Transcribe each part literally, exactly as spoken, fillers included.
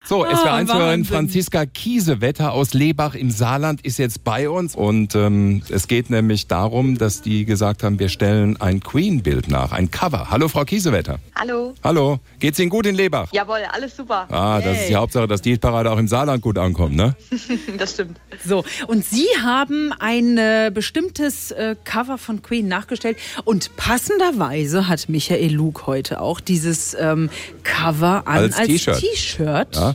So, Ah, S W R eins-Hörerin Wahnsinn. Franziska Kiesewetter aus Lebach im Saarland ist jetzt bei uns. Und ähm, es geht nämlich darum, dass die gesagt haben, wir stellen ein Queen-Bild nach, ein Cover. Hallo, Frau Kiesewetter. Hallo. Hallo. Geht's Ihnen gut in Lebach? Jawohl, alles super. Ah, das ist die Hauptsache, dass die Hitparade auch im Saarland gut ankommt, ne? Das stimmt. So, und Sie haben ein äh, bestimmtes äh, Cover von Queen nachgestellt und passenderweise hat Michael Luke heute auch dieses ähm, Cover an Als als T-Shirt. T-Shirt. Ja.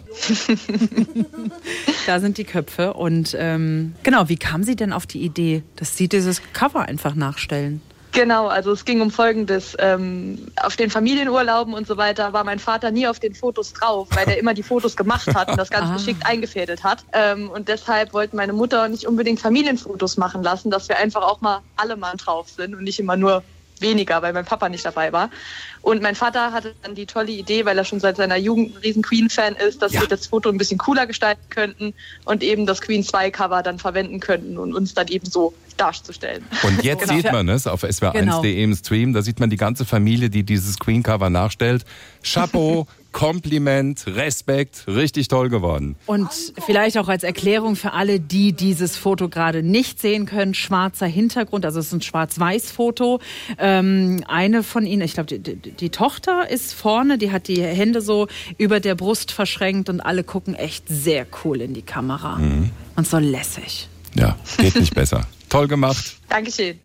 Da sind die Köpfe und ähm, genau, wie kam sie denn auf die Idee, dass Sie dieses Cover einfach nachstellen? Genau, also es ging um Folgendes. Ähm, auf den Familienurlauben und so weiter war mein Vater nie auf den Fotos drauf, weil er immer die Fotos gemacht hat und das ganz Ah. geschickt eingefädelt hat. Ähm, und deshalb wollten meine Mutter nicht unbedingt Familienfotos machen lassen, dass wir einfach auch mal alle mal drauf sind und nicht immer nur weniger, weil mein Papa nicht dabei war. Und mein Vater hatte dann die tolle Idee, weil er schon seit seiner Jugend ein riesen Queen-Fan ist, dass Ja. wir das Foto ein bisschen cooler gestalten könnten und eben das Queen zwei Cover dann verwenden könnten und uns dann eben so darzustellen. Und jetzt Genau. sieht man es auf S W R eins punkt de im Stream, da sieht man die ganze Familie, die dieses Queen-Cover nachstellt. Chapeau, Kompliment, Respekt, richtig toll geworden. Und vielleicht auch als Erklärung für alle, die dieses Foto gerade nicht sehen können, schwarzer Hintergrund, also es ist ein Schwarz-Weiß-Foto. Ähm, eine von ihnen, ich glaube, die, die, die Tochter ist vorne, die hat die Hände so über der Brust verschränkt und alle gucken echt sehr cool in die Kamera. Mhm. Und so lässig. Ja, geht nicht besser. Toll gemacht. Dankeschön.